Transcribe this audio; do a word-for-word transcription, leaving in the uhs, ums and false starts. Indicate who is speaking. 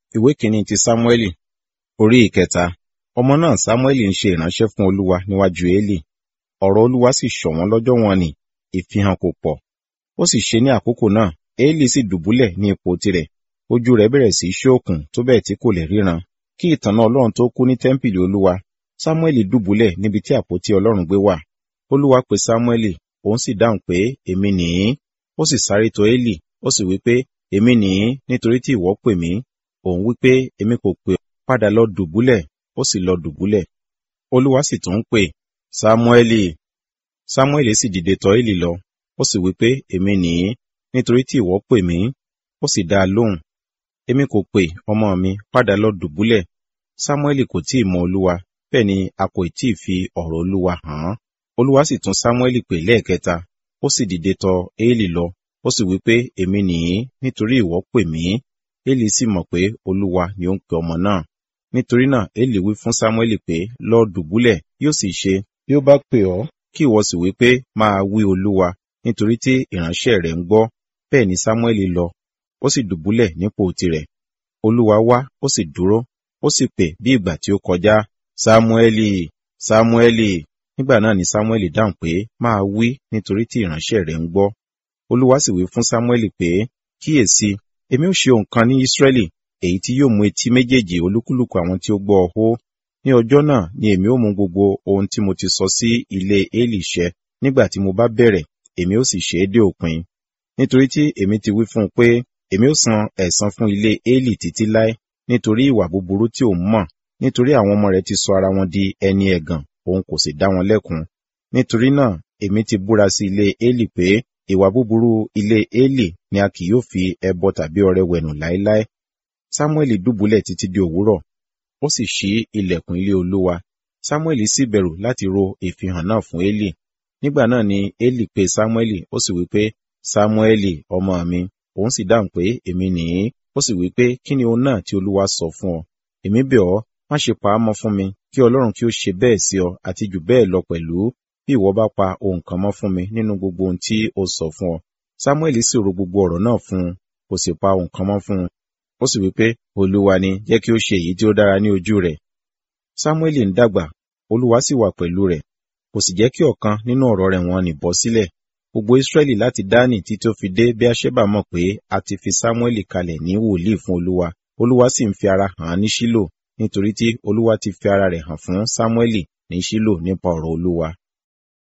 Speaker 1: Ìwé kìíní ti Sámúẹ́lì, orí ìkẹta. Ọmọ náà Sámúẹ́lì ń ṣe ìránṣẹ́ fún Olúwa níwájú Élì. Ọ̀rọ̀ Olúwa sì ṣọ̀wọ́n lọ́jọ́ wọn nì, ìfihàn kò pọ̀. Ó sì ṣe ní àkókò náà, Élì sì dùbúlẹ̀ ní ipò tirẹ̀. Ojú rẹ̀ bẹ̀rẹ̀ sí í ṣókùn tó bẹ́ẹ̀ tí kò lè ríran. Kí ìtànná Ọlọ́run tó kú ní tẹ́ḿpìlì Olúwa, Sámúẹ́lì dùbúlẹ̀ níbi tí àpótí Ọlọ́run gbé wà. Olúwa pe Sámúẹ́lì, òun sì dáhùn pé, èmi nìyí. Ó sì sáré tọ̀ Élì, ó sì wí pé, èmi nìyí, nítorí tí ìwọ pè mí. Òun wí pé, èmi kò pè ọ́, padà lọ dùbúlẹ̀. Ó sì lọ dùbúlẹ̀. Olúwa sì tún ń pè, Sámúẹ́lì. Sámúẹ́lì sì dìde tọ̀ Élì lọ. Ó sì wí pé, èmi nìyí, nítorí tí ìwọ pè mí. Ó sì dá a lóhùn, èmi kò pè, ọmọ mi, padà lọ dùbúlẹ̀. Sámúẹ́lì kò tíì mọ Olúwa, bẹ́ẹ̀ ni a kò tíì fi ọ̀rọ̀ Olúwa hàn án. Olúwa sì tún Sámúẹ́lì pè lẹ́ẹ̀kẹta. Ó sì dìde tọ̀ Élì lọ. Ó sì wí pé, èmi nìyí, nítorí ìwọ pè mí. Élì sì mọ̀ pé Olúwa ni ó ń pe ọmọ náà. Nítorí náà Élì wí fún Sámúẹ́lì pé, lọ dùbúlẹ̀, yóò sì ṣe, bí ó bá pè ọ́, kí ìwọ sì wí pé, máa wí Olúwa, nítorí tí ìránṣẹ́ rẹ̀ ń gbọ́. Bẹ́ẹ̀ ni Sámúẹ́lì lọ, ó sì dùbúlẹ̀ nípò tirẹ̀. Olúwa wá, ó sì dúró, ó sì pè bí ìgbà tí ó kọjá, Sámúẹ́lì, Sámúẹ́lì. Nígbà náà ni Sámúẹ́lì dáhùn pé, máa wí, nítorí tí ìránṣẹ́ rẹ̀ ń gbọ́. Olúwa sì wí fún Sámúẹ́lì pé, kíyèsí, èmi ó ṣe ohun kan ní Ísírẹ́lì, èyí tí yóò mú etí méjèèjì olúkúlùkù àwọn tí ó gbọ́ ọ hó. Ní ọjọ́ náà ni èmi ó mú gbogbo ohun tí mo ti sọ sí ilé Élì ṣẹ. Nígbà tí mo bá bẹ̀rẹ̀, èmi ó sì ṣe é dé òpin. Nítorí tí èmi ti wí fún un pé, èmi ó san ẹ̀san fún ilé Élì títí láé, nítorí ìwà búburú tí òun mọ̀, nítorí àwọn ọmọ rẹ̀ ti sọ ara wọn di ẹni ẹ̀gàn, òun kò sì dá wọn lẹ́kun. Nítorí náà, èmi ti búra sí ilé Élì pé, ìwà búburú ilé Élì ni a kì yóò fi ẹbọ tàbí ọrẹ wẹ̀nù láéláé. Sámúẹ́lì dùbúlẹ̀ títí di òwúrọ̀, ó sì ṣí ilẹ̀kùn ilé Olúwa. Sámúẹ́lì sì bẹ̀rù láti ro ìfihàn náà fún Élì. Nígbà náà ni Élì pe Sámúẹ́lì, ó sì wí pé, Sámúẹ́lì, ọmọ mi. Òun sì dáhùn pé, èmi nìyí. Ó sì wí pé, kí ni ohun náà tí Olúwa sọ fún ọ? Èmi bẹ̀ ọ́, má ṣe pa á mọ́ fún mi, kí Ọlọ́run kí ó ṣe bẹ́ẹ̀ sí ọ, àti jù bẹ́ẹ̀ lọ pẹ̀lú, bí ìwọ bá pa ohun kan mọ́ fún mi nínú gbogbo ohun tí ó sọ fún ọ. Sámúẹ́lì sì ro gbogbo ọ̀rọ̀ náà fún un, kò sì pa ohun kan mọ́ fún un. Ó sì wí pé, Olúwa ni, jẹ́ kí ó ṣe èyí tí ó dára ní ojú rẹ̀. Sámúẹ́lì ń dàgbà, Olúwa sì wà pẹ̀lú rẹ̀, kò sì jẹ́ kí ọ̀kan nínú ọ̀rọ̀ rẹ̀ wọn nì bọ́ sílẹ̀. Gbogbo Ísírẹ́lì láti Dánì títí ó fi dé Beerṣeba mọ̀ pé a ti fi Sámúẹ́lì kalẹ̀ ní wòlíì fún Olúwa. Olúwa sì ń fi ara hàn án ní Ṣílò, nítorí tí Olúwa ti fi ara rẹ̀ hàn fún Sámúẹ́lì ní Ṣílò nípa ọ̀rọ̀ Olúwa.